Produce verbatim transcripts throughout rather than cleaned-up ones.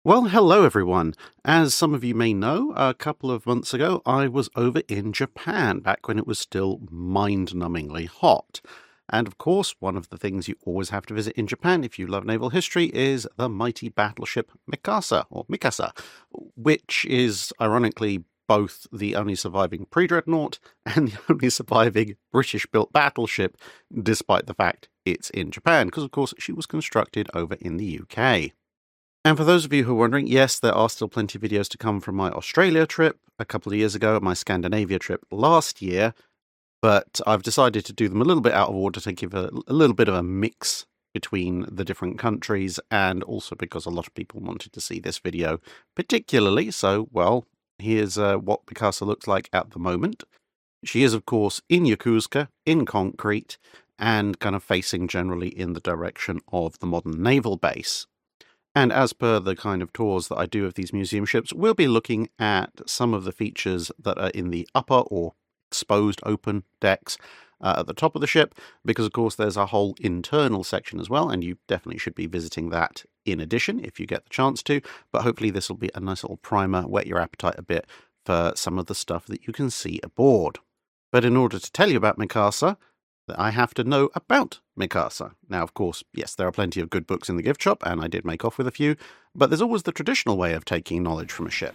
Well, hello everyone. As some of you may know, a couple of months ago I was over in Japan, back when it was still mind-numbingly hot. And of course, one of the things you always have to visit in Japan if you love naval history is the mighty battleship Mikasa, or Mikasa, which is ironically both the only surviving pre-dreadnought and the only surviving British-built battleship, despite the fact it's in Japan, because of course she was constructed over in the U K. And for those of you who are wondering, yes, there are still plenty of videos to come from my Australia trip a couple of years ago, my Scandinavia trip last year, but I've decided to do them a little bit out of order to give a, a little bit of a mix between the different countries, and also because a lot of people wanted to see this video particularly, so, well, here's uh, what Mikasa looks like at the moment. She is, of course, in Yokosuka, in concrete, and kind of facing generally in the direction of the modern naval base. And as per the kind of tours that I do of these museum ships, we'll be looking at some of the features that are in the upper or exposed open decks uh, at the top of the ship, because of course there's a whole internal section as well, and you definitely should be visiting that in addition if you get the chance to, but hopefully this will be a nice little primer, whet your appetite a bit for some of the stuff that you can see aboard. But in order to tell you about Mikasa, I have to know about Mikasa. Now, of course, yes, there are plenty of good books in the gift shop, and I did make off with a few, but there's always the traditional way of taking knowledge from a ship.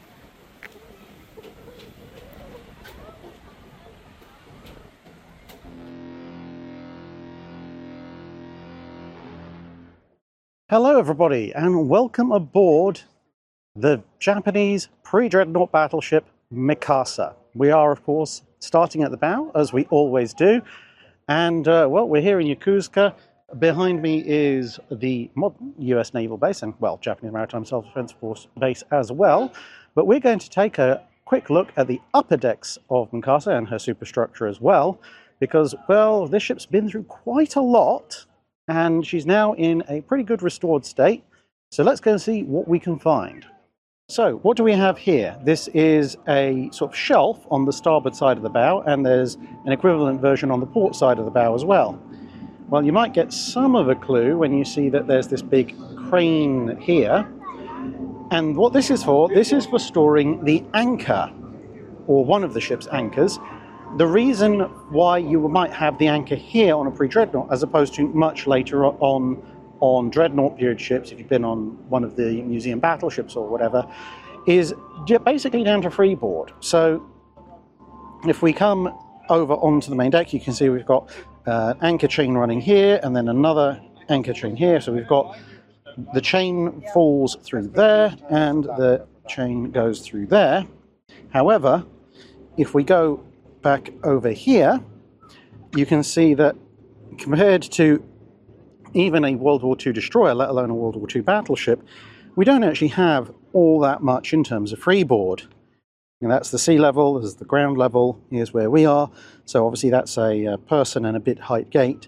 Hello, everybody, and welcome aboard the Japanese pre-dreadnought battleship Mikasa. We are, of course, starting at the bow, as we always do. And, uh, well, we're here in Yokosuka. Behind me is the modern U S naval base, and, well, Japanese Maritime Self-Defense Force base as well. But we're going to take a quick look at the upper decks of Mikasa and her superstructure as well, because, well, this ship's been through quite a lot, and she's now in a pretty good restored state. So let's go and see what we can find. So, what do we have here? This is a sort of shelf on the starboard side of the bow, and there's an equivalent version on the port side of the bow as well. Well, you might get some of a clue when you see that there's this big crane here. And what this is for, this is for storing the anchor, or one of the ship's anchors. The reason why you might have the anchor here on a pre-dreadnought, as opposed to much later on on dreadnought period ships, if you've been on one of the museum battleships or whatever, is basically down to freeboard. So if we come over onto the main deck, you can see we've got uh, an anchor chain running here, and then another anchor chain here. So we've got the chain falls through there, and the chain goes through there. However, if we go back over here, you can see that compared to even a World War Two destroyer, let alone a World War Two battleship, we don't actually have all that much in terms of freeboard. And that's the sea level, this is the ground level, here's where we are. So obviously that's a uh, person and a bit height gate.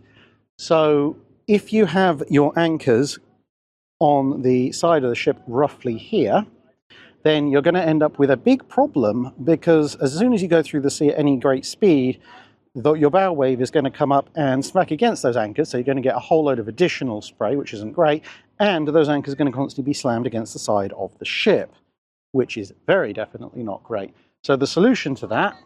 So if you have your anchors on the side of the ship roughly here, then you're going to end up with a big problem, because as soon as you go through the sea at any great speed, the, your bow wave is going to come up and smack against those anchors, so you're going to get a whole load of additional spray, which isn't great, and those anchors are going to constantly be slammed against the side of the ship, which is very definitely not great. So the solution to that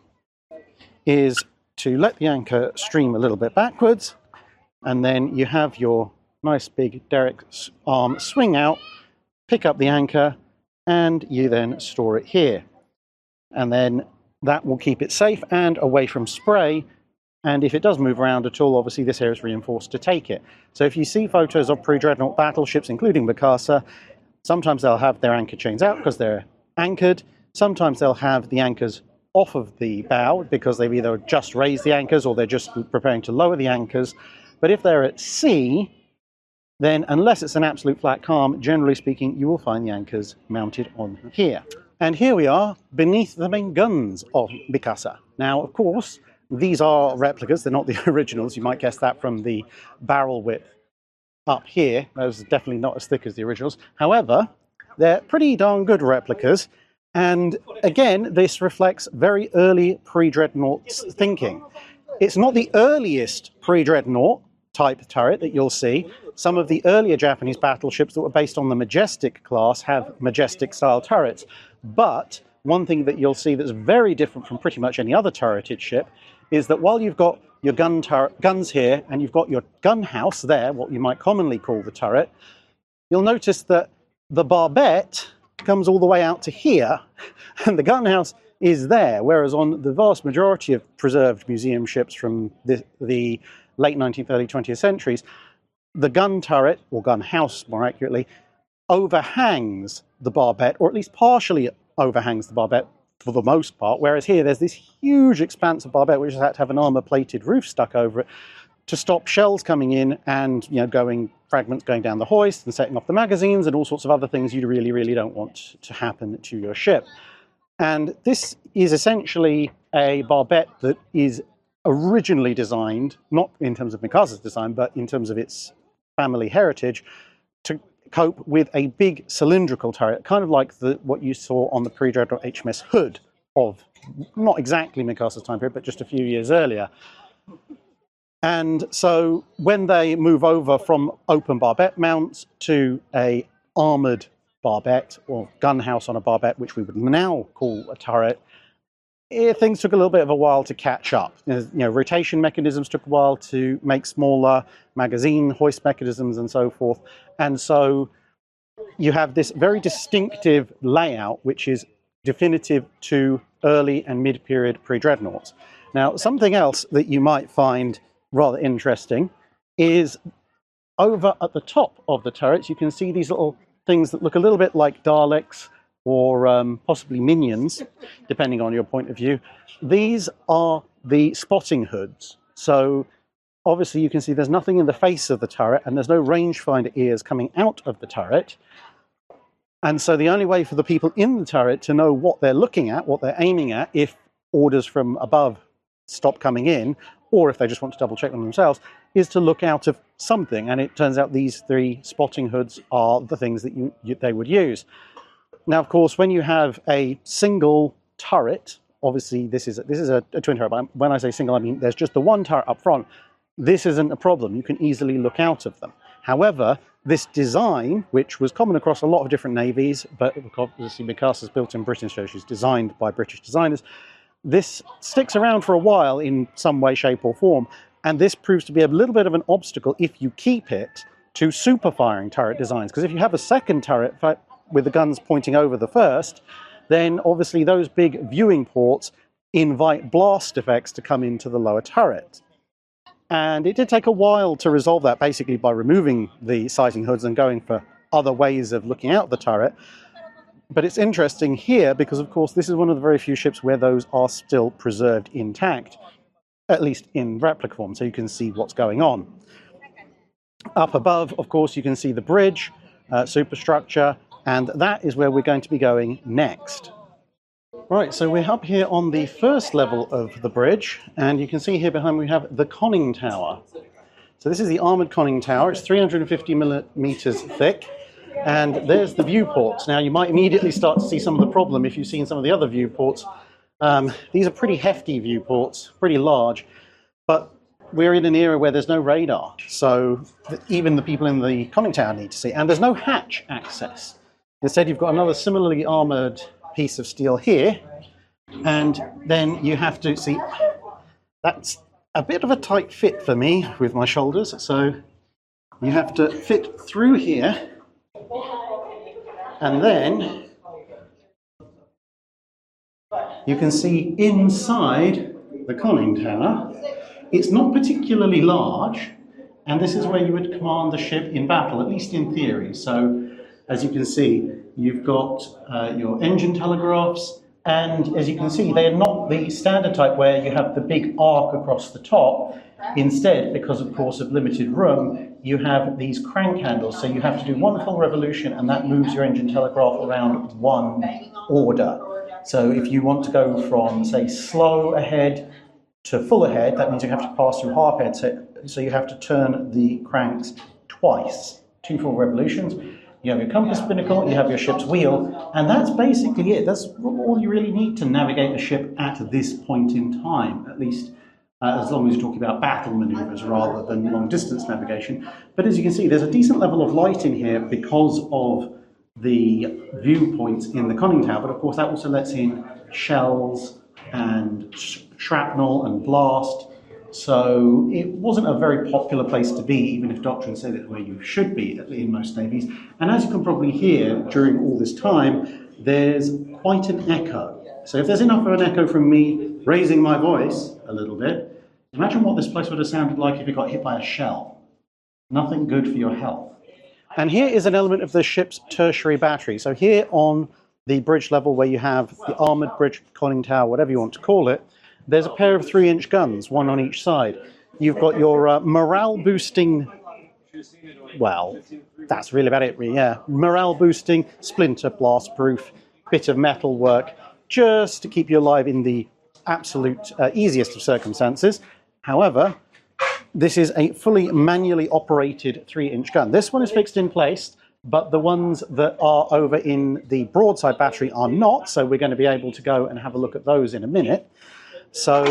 is to let the anchor stream a little bit backwards, and then you have your nice big derrick arm swing out, pick up the anchor, and you then store it here. And then that will keep it safe and away from spray. And if it does move around at all, obviously this area is reinforced to take it. So if you see photos of pre-dreadnought battleships, including Mikasa, sometimes they'll have their anchor chains out because they're anchored. Sometimes they'll have the anchors off of the bow because they've either just raised the anchors or they're just preparing to lower the anchors. But if they're at sea, then unless it's an absolute flat calm, generally speaking, you will find the anchors mounted on here. And here we are beneath the main guns of Mikasa. Now, of course, these are replicas, they're not the originals. You might guess that from the barrel width up here. Those are definitely not as thick as the originals. However, they're pretty darn good replicas. And again, this reflects very early pre-dreadnought thinking. It's not the earliest pre-dreadnought, type turret that you'll see. Some of the earlier Japanese battleships that were based on the Majestic class have Majestic style turrets. But one thing that you'll see that's very different from pretty much any other turreted ship is that while you've got your gun turret, guns here and you've got your gun house there, what you might commonly call the turret, you'll notice that the barbette comes all the way out to here and the gun house is there, whereas on the vast majority of preserved museum ships from the, the late nineteenth, early twentieth centuries, the gun turret, or gun house more accurately, overhangs the barbette, or at least partially overhangs the barbette for the most part, whereas here there's this huge expanse of barbette which has had to have an armour-plated roof stuck over it to stop shells coming in and, you know, going fragments going down the hoist and setting off the magazines and all sorts of other things you really, really don't want to happen to your ship. And this is essentially a barbette that is originally designed, not in terms of Mikasa's design, but in terms of its family heritage, to cope with a big cylindrical turret, kind of like the, what you saw on the pre-Dreadnought H M S Hood of not exactly Mikasa's time period, but just a few years earlier. And so when they move over from open barbette mounts to a armoured barbette, or gun house on a barbette, which we would now call a turret, eh, things took a little bit of a while to catch up. You know, rotation mechanisms took a while to make smaller, magazine hoist mechanisms and so forth. And so you have this very distinctive layout, which is definitive to early and mid-period pre-dreadnoughts. Now, something else that you might find rather interesting is over at the top of the turrets, you can see these little things that look a little bit like Daleks or um, possibly minions, depending on your point of view. These are the spotting hoods. So obviously you can see there's nothing in the face of the turret and there's no rangefinder ears coming out of the turret. And so the only way for the people in the turret to know what they're looking at, what they're aiming at, if orders from above stop coming in, or if they just want to double check them themselves, is to look out of something. And it turns out these three spotting hoods are the things that you, you, they would use. Now, of course, when you have a single turret, obviously this is, this is a, a twin turret, but when I say single, I mean there's just the one turret up front. This isn't a problem. You can easily look out of them. However, this design, which was common across a lot of different navies, but obviously Mikasa's built in Britain, so she's designed by British designers, this sticks around for a while in some way, shape or form, and this proves to be a little bit of an obstacle if you keep it to super firing turret designs. Because if you have a second turret with the guns pointing over the first, then obviously those big viewing ports invite blast effects to come into the lower turret. And it did take a while to resolve that, basically by removing the sighting hoods and going for other ways of looking out the turret. But it's interesting here because, of course, this is one of the very few ships where those are still preserved intact, at least in replica form, so you can see what's going on. Up above, of course, you can see the bridge, uh, superstructure, and that is where we're going to be going next. Right, so we're up here on the first level of the bridge, and you can see here behind me we have the conning tower. So this is the armoured conning tower. It's three hundred fifty millimetres thick, and there's the viewports. Now, you might immediately start to see some of the problem if you've seen some of the other viewports. Um, these are pretty hefty viewports, pretty large, but we're in an era where there's no radar, so even the people in the conning tower need to see, and there's no hatch access. Instead, you've got another similarly armoured piece of steel here, and then you have to see, that's a bit of a tight fit for me with my shoulders, so you have to fit through here, and then you can see inside the conning tower. It's not particularly large, and this is where you would command the ship in battle, at least in theory. So as you can see, you've got uh, your engine telegraphs, and as you can see, they are not the standard type where you have the big arc across the top. Instead, because of course of limited room, you have these crank handles, so you have to do one full revolution, and that moves your engine telegraph around one order. So if you want to go from, say, slow ahead to full ahead, that means you have to pass through half head, so, so you have to turn the cranks twice, two full revolutions. You have your compass binnacle, you have your ship's wheel, and that's basically it. That's all you really need to navigate a ship at this point in time, at least uh, as long as you're talking about battle manoeuvres rather than long-distance navigation. But as you can see, there's a decent level of light in here because of the viewpoints in the conning tower, but of course that also lets in shells and sh shrapnel and blast. So it wasn't a very popular place to be, even if Doctrine said it's where you should be in most navies. And as you can probably hear during all this time, there's quite an echo. So if there's enough of an echo from me raising my voice a little bit, imagine what this place would have sounded like if it got hit by a shell. Nothing good for your health. And here is an element of the ship's tertiary battery. So here on the bridge level where you have the armoured bridge, conning tower, whatever you want to call it, there's a pair of three-inch guns, one on each side. You've got your uh, morale-boosting, well, that's really about it, really, yeah. Morale-boosting, splinter blast-proof bit of metal work, just to keep you alive in the absolute uh, easiest of circumstances. However, this is a fully manually operated three-inch gun. This one is fixed in place, but the ones that are over in the broadside battery are not, so we're going to be able to go and have a look at those in a minute. So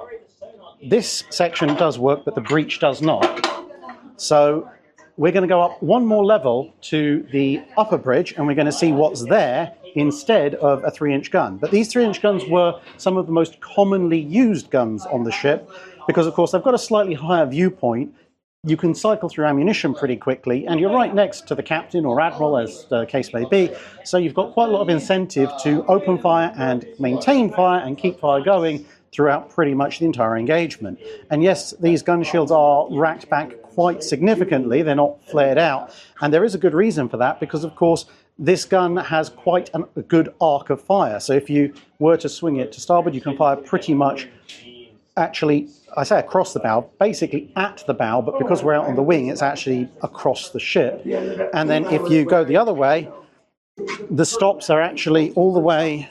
this section does work, but the breech does not. So we're going to go up one more level to the upper bridge, and we're going to see what's there instead of a three-inch gun. But these three-inch guns were some of the most commonly used guns on the ship, because of course they've got a slightly higher viewpoint. You can cycle through ammunition pretty quickly, and you're right next to the captain or admiral, as the case may be, so you've got quite a lot of incentive to open fire and maintain fire and keep fire going throughout pretty much the entire engagement. And yes, these gun shields are racked back quite significantly, they're not flared out, and there is a good reason for that, because of course this gun has quite an, a good arc of fire. So if you were to swing it to starboard, you can fire pretty much, actually, I say across the bow, basically at the bow, but because we're out on the wing, it's actually across the ship. And then if you go the other way, the stops are actually all the way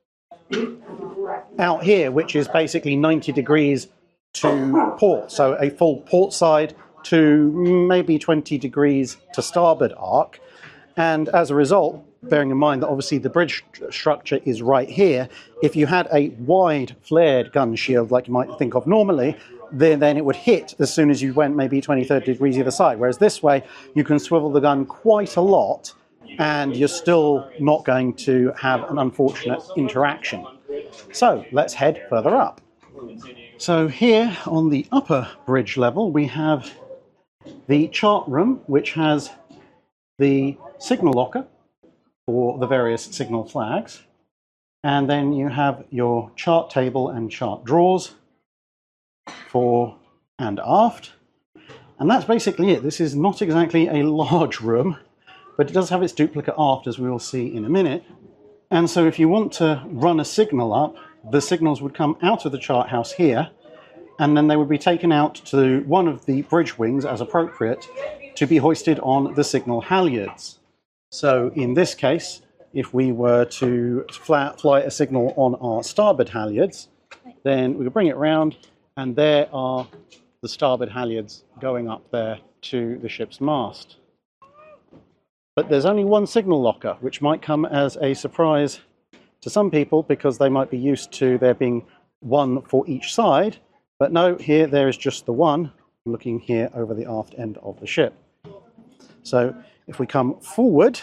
out here, which is basically ninety degrees to port. So a full port side to maybe twenty degrees to starboard arc. And as a result, bearing in mind that obviously the bridge structure is right here, if you had a wide flared gun shield like you might think of normally, then, then it would hit as soon as you went maybe twenty, thirty degrees either side. Whereas this way, you can swivel the gun quite a lot and you're still not going to have an unfortunate interaction. So let's head further up. So here on the upper bridge level, we have the chart room, which has the signal locker for the various signal flags. And then you have your chart table and chart drawers fore and aft. And that's basically it. This is not exactly a large room, but it does have its duplicate aft, as we will see in a minute. And so if you want to run a signal up, the signals would come out of the chart house here, and then they would be taken out to one of the bridge wings as appropriate to be hoisted on the signal halyards. So in this case, if we were to fly, fly a signal on our starboard halyards, then we could bring it round, and there are the starboard halyards going up there to the ship's mast. But there's only one signal locker, which might come as a surprise to some people because they might be used to there being one for each side. But no, here there is just the one, looking here over the aft end of the ship. So if we come forward,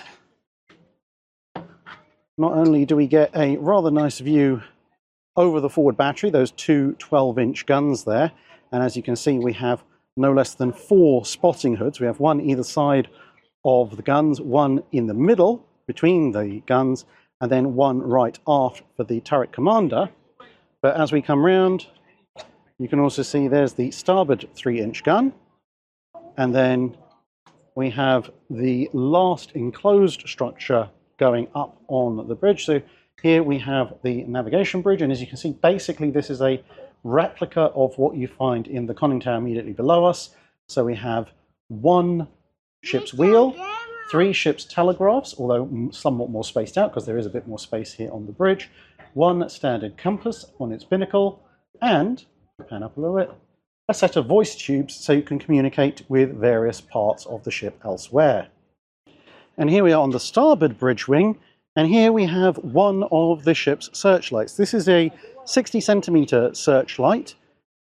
not only do we get a rather nice view over the forward battery, those two twelve-inch guns there, and as you can see we have no less than four spotting hoods. We have one either side of the guns, one in the middle between the guns, and then one right aft for the turret commander. But as we come round, you can also see there's the starboard three-inch gun, and then we have the last enclosed structure going up on the bridge. So here we have the navigation bridge, and as you can see, basically this is a replica of what you find in the conning tower immediately below us. So we have one ship's wheel, three ship's telegraphs, although somewhat more spaced out because there is a bit more space here on the bridge, one standard compass on its binnacle, and, pan up a little bit, a set of voice tubes so you can communicate with various parts of the ship elsewhere. And here we are on the starboard bridge wing, and here we have one of the ship's searchlights. This is a sixty centimeter searchlight,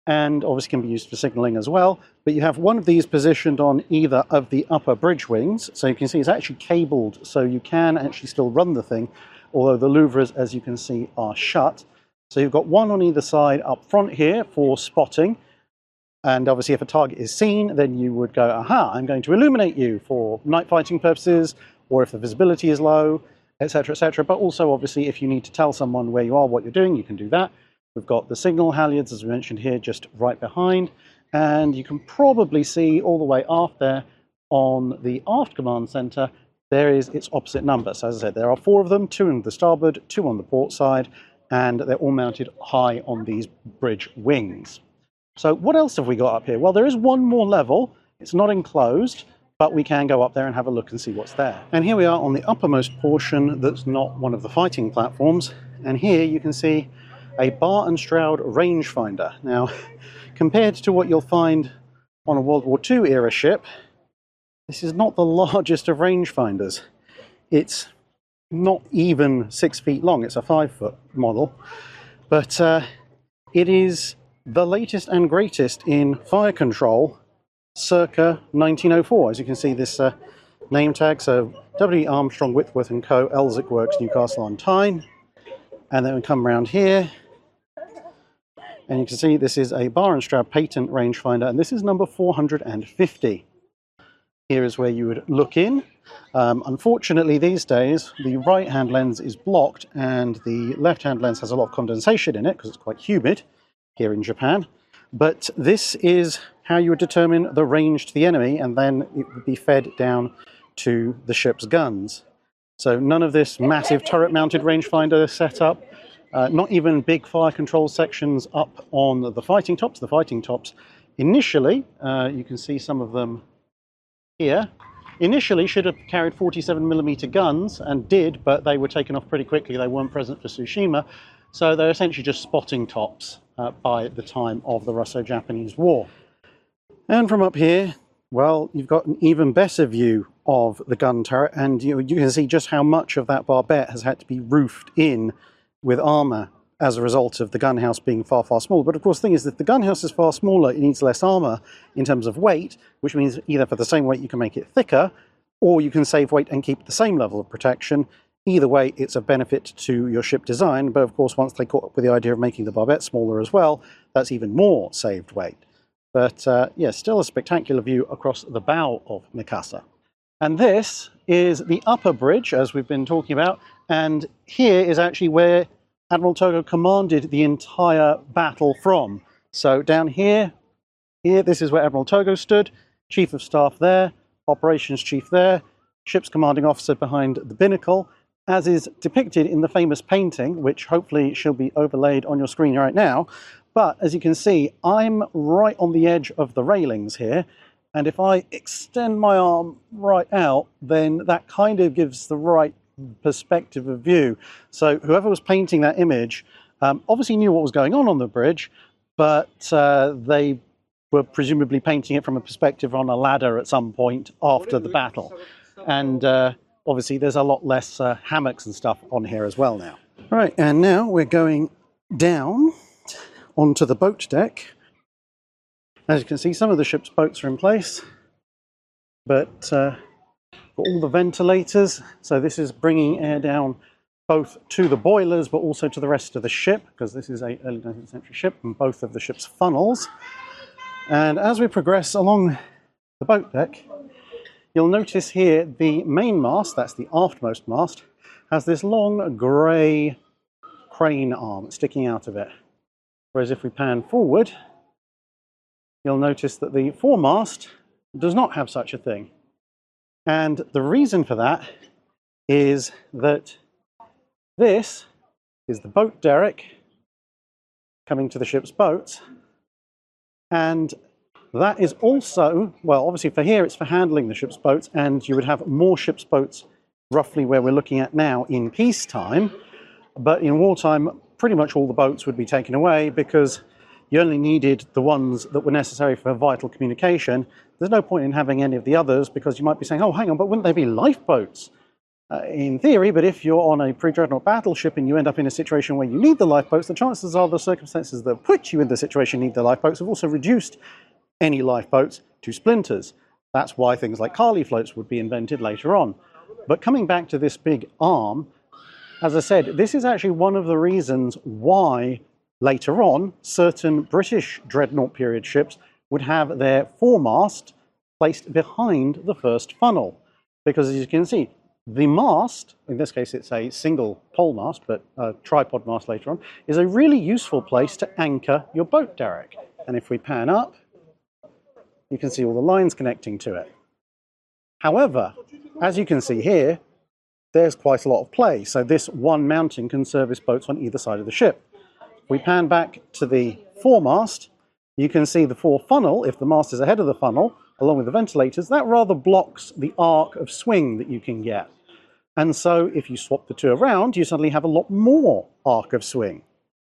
and obviously can be used for signaling as well. But you have one of these positioned on either of the upper bridge wings, so you can see it's actually cabled, so you can actually still run the thing, although the louvres, as you can see, are shut. So you've got one on either side up front here for spotting, and obviously if a target is seen, then you would go, aha, I'm going to illuminate you for night fighting purposes, or if the visibility is low, etc, et cetera. But also, obviously, if you need to tell someone where you are, what you're doing, you can do that. We've got the signal halyards, as we mentioned here, just right behind, and you can probably see all the way aft there on the aft command center, there is its opposite number. So as I said, there are four of them, two on the starboard, two on the port side, and they're all mounted high on these bridge wings. So what else have we got up here? Well, there is one more level. It's not enclosed, but we can go up there and have a look and see what's there. And here we are on the uppermost portion that's not one of the fighting platforms. And here you can see a bar and shroud rangefinder. Now, compared to what you'll find on a World War Two era ship, this is not the largest of rangefinders. It's not even six feet long. It's a five foot model, but uh, it is the latest and greatest in fire control circa nineteen oh four. As you can see, this uh, name tag, so W E Armstrong, Whitworth and Co, Elsick Works, Newcastle on Tyne. And then we come around here, and you can see this is a bar and shroud patent rangefinder, and this is number four hundred fifty. Here is where you would look in. Um, unfortunately, these days, the right-hand lens is blocked, and the left-hand lens has a lot of condensation in it, because it's quite humid here in Japan. But this is how you would determine the range to the enemy, and then it would be fed down to the ship's guns. So none of this massive turret-mounted rangefinder setup, uh, not even big fire control sections up on the fighting tops. The fighting tops, initially, uh, you can see some of them here, initially should have carried forty-seven millimeter guns, and did, but they were taken off pretty quickly. They weren't present for Tsushima, so they're essentially just spotting tops uh, by the time of the Russo-Japanese War. And from up here, well, you've got an even better view of the gun turret, and you, you can see just how much of that barbette has had to be roofed in with armour as a result of the gun house being far, far smaller. But of course, the thing is that the gun house is far smaller, it needs less armour in terms of weight, which means either for the same weight you can make it thicker, or you can save weight and keep the same level of protection. Either way, it's a benefit to your ship design, but of course, once they caught up with the idea of making the barbette smaller as well, that's even more saved weight. But uh, yeah, still a spectacular view across the bow of Mikasa. And this is the upper bridge, as we've been talking about, and here is actually where Admiral Togo commanded the entire battle from. So down here, here, this is where Admiral Togo stood, Chief of Staff there, Operations Chief there, Ship's Commanding Officer behind the binnacle, as is depicted in the famous painting, which hopefully shall be overlaid on your screen right now. But as you can see, I'm right on the edge of the railings here, and if I extend my arm right out, then that kind of gives the right perspective of view. So whoever was painting that image um, obviously knew what was going on on the bridge, but uh, they were presumably painting it from a perspective on a ladder at some point after the battle. And uh, obviously there's a lot less uh, hammocks and stuff on here as well now. Right, and now we're going down onto the boat deck. As you can see, some of the ship's boats are in place, but uh, all the ventilators, so this is bringing air down both to the boilers but also to the rest of the ship, because this is a early nineteenth century ship, and both of the ship's funnels. And as we progress along the boat deck, you'll notice here the main mast, that's the aftmost mast, has this long grey crane arm sticking out of it. Whereas if we pan forward, you'll notice that the foremast does not have such a thing. And the reason for that is that this is the boat derrick coming to the ship's boats, and that is also, well, obviously for here it's for handling the ship's boats, and you would have more ship's boats roughly where we're looking at now in peacetime, but in wartime pretty much all the boats would be taken away because you only needed the ones that were necessary for vital communication. There's no point in having any of the others because you might be saying, oh, hang on, but wouldn't they be lifeboats? uh, in theory, but if you're on a pre-dreadnought battleship and you end up in a situation where you need the lifeboats, the chances are the circumstances that put you in the situation you need the lifeboats have also reduced any lifeboats to splinters. That's why things like Carley floats would be invented later on. But coming back to this big arm, as I said, this is actually one of the reasons why later on certain British dreadnought period ships would have their foremast placed behind the first funnel. Because as you can see, the mast, in this case it's a single pole mast, but a tripod mast later on, is a really useful place to anchor your boat derrick. And if we pan up, you can see all the lines connecting to it. However, as you can see here, there's quite a lot of play. So this one mounting can service boats on either side of the ship. If we pan back to the foremast, you can see the fore funnel, if the mast is ahead of the funnel, along with the ventilators, that rather blocks the arc of swing that you can get. And so if you swap the two around, you suddenly have a lot more arc of swing.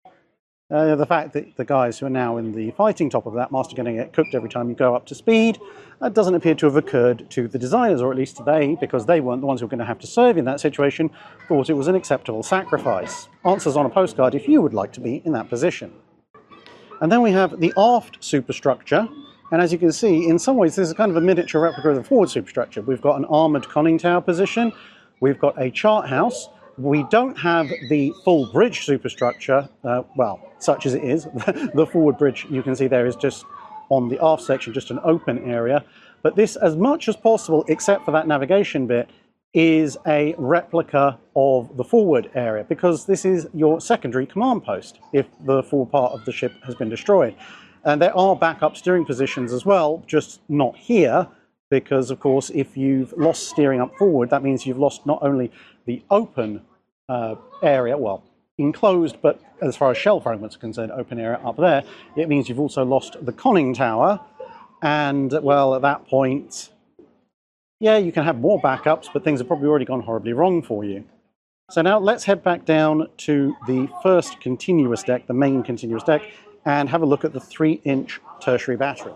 Uh, the fact that the guys who are now in the fighting top of that mast are going to get cooked every time you go up to speed, that doesn't appear to have occurred to the designers, or at least they, because they weren't the ones who were going to have to serve in that situation, thought it was an acceptable sacrifice. Answers on a postcard if you would like to be in that position. And then we have the aft superstructure, and as you can see, in some ways this is kind of a miniature replica of the forward superstructure. We've got an armoured conning tower position, we've got a chart house. We don't have the full bridge superstructure, uh, well, such as it is. The forward bridge, you can see there, is just on the aft section, just an open area. But this, as much as possible, except for that navigation bit, is a replica of the forward area, because this is your secondary command post if the forward part of the ship has been destroyed. And there are backup steering positions as well, just not here, because, of course, if you've lost steering up forward, that means you've lost not only the open uh, area, well, enclosed, but as far as shell fragments are concerned, open area up there, it means you've also lost the conning tower. And, well, at that point, yeah, you can have more backups, but things have probably already gone horribly wrong for you. So now let's head back down to the first continuous deck, the main continuous deck, and have a look at the three inch tertiary battery.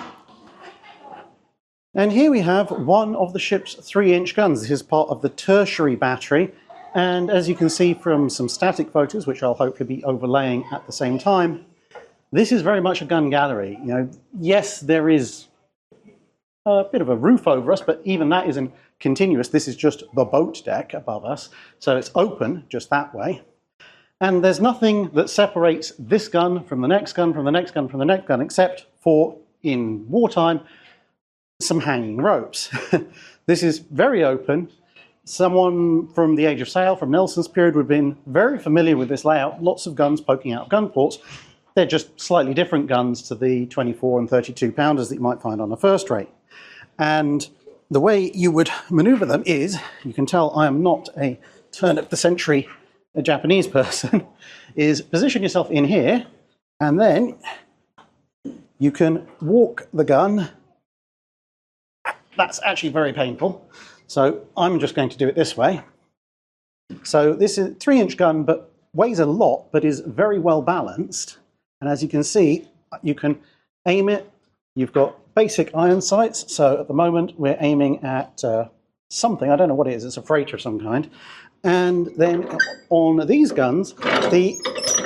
And here we have one of the ship's three inch guns. This is part of the tertiary battery. And as you can see from some static photos, which I'll hopefully be overlaying at the same time, this is very much a gun gallery. You know, yes, there is a bit of a roof over us, but even that isn't continuous. This is just the boat deck above us. So it's open just that way. And there's nothing that separates this gun from the next gun, from the next gun, from the next gun, except for, in wartime, some hanging ropes. This is very open. Someone from the Age of Sail, from Nelson's period, would have been very familiar with this layout. Lots of guns poking out of gun ports. They're just slightly different guns to the twenty-four and thirty-two pounders that you might find on a first rate. And the way you would maneuver them is, you can tell I am not a turn of the century a Japanese person, is position yourself in here, and then you can walk the gun. That's actually very painful, so I'm just going to do it this way. So this is a three inch gun, but weighs a lot, but is very well balanced. And as you can see, you can aim it. You've got basic iron sights, so at the moment we're aiming at uh, something, I don't know what it is, it's a freighter of some kind. And then on these guns, the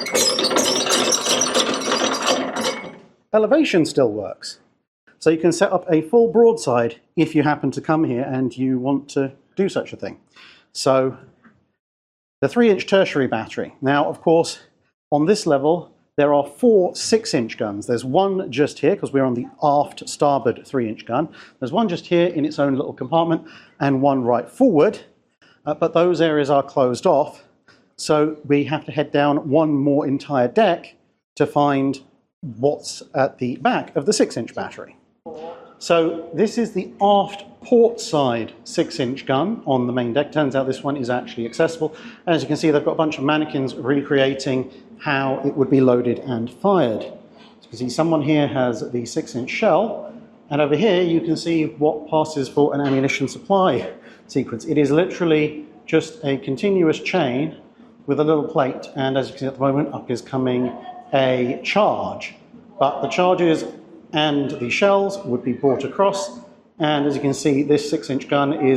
elevation still works. So you can set up a full broadside if you happen to come here and you want to do such a thing. So the three inch tertiary battery. Now, of course, on this level, there are four six inch guns. There's one just here, because we're on the aft starboard three inch gun. There's one just here in its own little compartment, and one right forward. Uh, but those areas are closed off, so we have to head down one more entire deck to find what's at the back of the six inch battery. So this is the aft port side six inch gun on the main deck. Turns out this one is actually accessible. As you can see, they've got a bunch of mannequins recreating how it would be loaded and fired. So you can see someone here has the six inch shell, and over here you can see what passes for an ammunition supply sequence. It is literally just a continuous chain with a little plate, and as you can see at the moment, up is coming a charge. But the charges and the shells would be brought across, and as you can see, this six inch gun is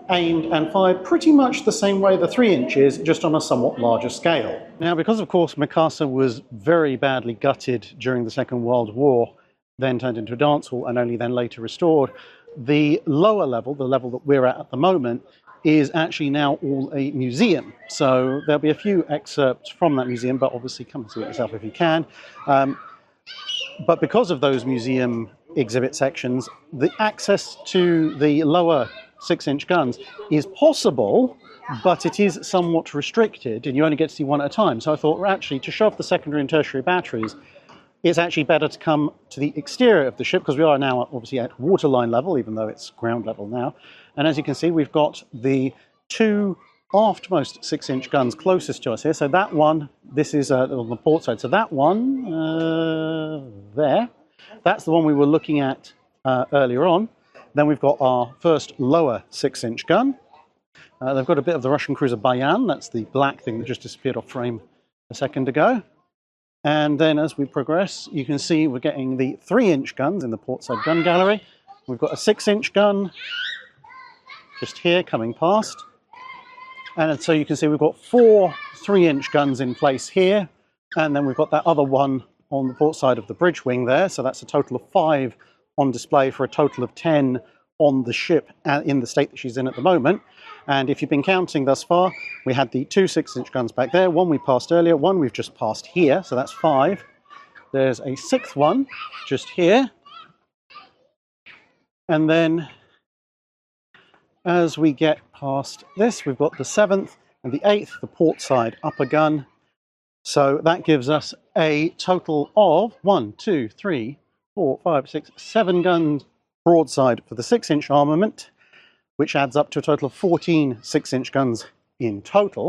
aimed and fired pretty much the same way the three inch is, just on a somewhat larger scale. Now, because of course Mikasa was very badly gutted during the Second World War, then turned into a dance hall and only then later restored, the lower level, the level that we're at at the moment, is actually now all a museum. So there'll be a few excerpts from that museum, but obviously come and see it yourself if you can. Um, but because of those museum exhibit sections, the access to the lower six inch guns is possible, but it is somewhat restricted and you only get to see one at a time. So I thought, well, actually, to show off the secondary and tertiary batteries, it's actually better to come to the exterior of the ship, because we are now obviously at waterline level, even though it's ground level now. And as you can see, we've got the two aftmost six inch guns closest to us here. So that one, this is uh, on the port side. So that one uh, there, that's the one we were looking at uh, earlier on. Then we've got our first lower six inch gun. Uh, they've got a bit of the Russian cruiser Bayan. That's the black thing that just disappeared off frame a second ago. And then as we progress, you can see we're getting the three inch guns in the portside gun gallery. We've got a six inch gun just here coming past. And so you can see we've got four three inch guns in place here. And then we've got that other one on the port side of the bridge wing there. So that's a total of five on display for a total of ten on the ship in the state that she's in at the moment. And if you've been counting thus far, we had the two six inch guns back there, one we passed earlier, one we've just passed here, so that's five. There's a sixth one just here. And then as we get past this, we've got the seventh and the eighth, the port side upper gun. So that gives us a total of one, two, three, four, five, six, seven guns broadside for the six inch armament, which adds up to a total of fourteen six inch guns in total.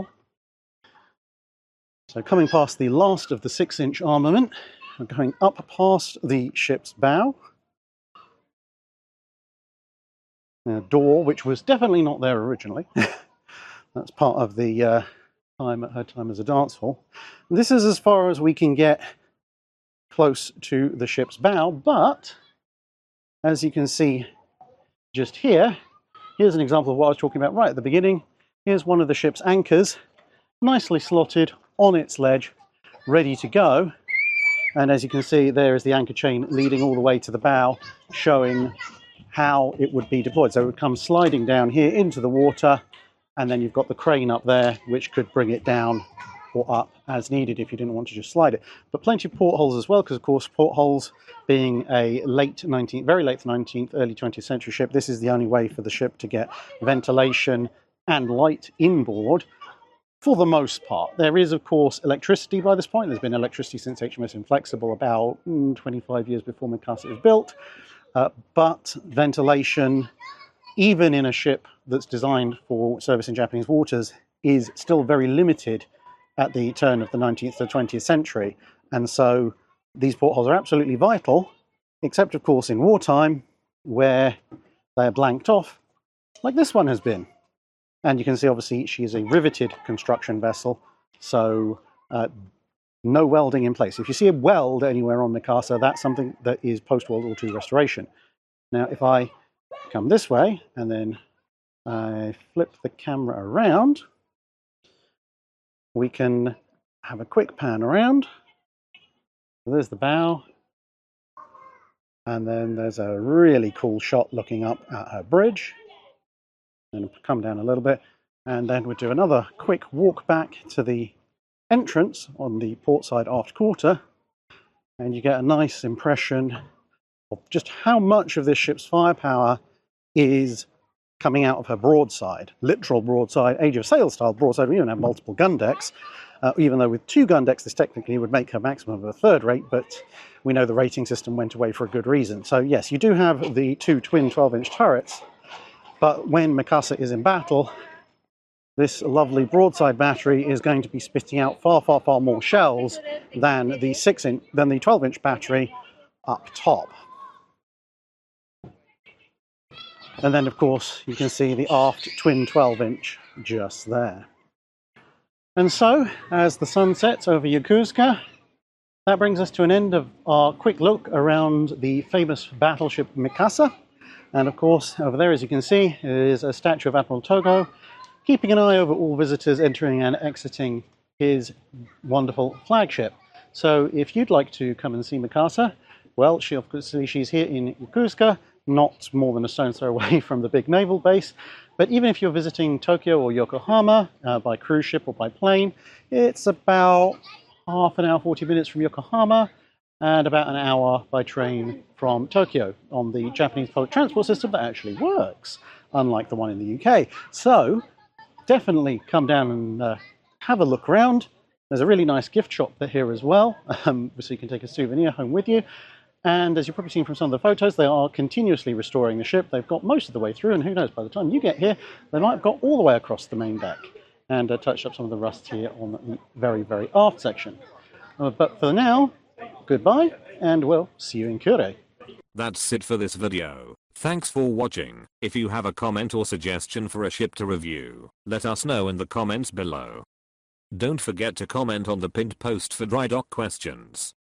So coming past the last of the six inch armament, we're going up past the ship's bow. A door, which was definitely not there originally. That's part of the uh, time at her time as a dance hall. And this is as far as we can get close to the ship's bow, but as you can see just here, here's an example of what I was talking about right at the beginning. Here's one of the ship's anchors, nicely slotted on its ledge, ready to go. And as you can see, there is the anchor chain leading all the way to the bow, showing how it would be deployed. So it would come sliding down here into the water, and then you've got the crane up there, which could bring it down or up as needed if you didn't want to just slide it. But plenty of portholes as well, because of course portholes being a late nineteenth, very late nineteenth, early twentieth century ship, this is the only way for the ship to get ventilation and light inboard for the most part. There is of course electricity by this point. There's been electricity since H M S Inflexible, about mm, twenty-five years before Mikasa was built. Uh, but ventilation, even in a ship that's designed for service in Japanese waters, is still very limited at the turn of the nineteenth to twentieth century. And so these portholes are absolutely vital, except of course in wartime, where they're blanked off, like this one has been. And you can see obviously she is a riveted construction vessel, so uh, no welding in place. If you see a weld anywhere on Mikasa, that's something that is post-World War Two restoration. Now if I come this way and then I flip the camera around, we can have a quick pan around. So there's the bow, and then there's a really cool shot looking up at her bridge. And come down a little bit, and then we'll do another quick walk back to the entrance on the port side aft quarter, and you get a nice impression of just how much of this ship's firepower is coming out of her broadside, literal broadside, Age of Sail style broadside. We even have multiple gun decks, uh, even though with two gun decks this technically would make her maximum of a third rate, but we know the rating system went away for a good reason. So yes, you do have the two twin twelve inch turrets, but when Mikasa is in battle, this lovely broadside battery is going to be spitting out far, far, far more shells than the six inch, than the twelve inch battery up top. And then, of course, you can see the aft twin twelve inch just there. And so, as the sun sets over Yokosuka, that brings us to an end of our quick look around the famous battleship Mikasa. And of course, over there, as you can see, is a statue of Admiral Togo, keeping an eye over all visitors entering and exiting his wonderful flagship. So if you'd like to come and see Mikasa, well, she obviously she's here in Yokosuka, not more than a stone's throw away from the big naval base. But even if you're visiting Tokyo or Yokohama uh, by cruise ship or by plane, it's about half an hour, forty minutes from Yokohama, and about an hour by train from Tokyo on the Japanese public transport system that actually works, unlike the one in the U K. So definitely come down and uh, have a look around. There's a really nice gift shop here as well, um, so you can take a souvenir home with you. And as you've probably seen from some of the photos, they are continuously restoring the ship. They've got most of the way through, and who knows, by the time you get here, they might have got all the way across the main deck and uh, touched up some of the rust here on the very, very aft section. Uh, but for now, goodbye, and we'll see you in Kure. That's it for this video. Thanks for watching. If you have a comment or suggestion for a ship to review, let us know in the comments below. Don't forget to comment on the pinned post for dry dock questions.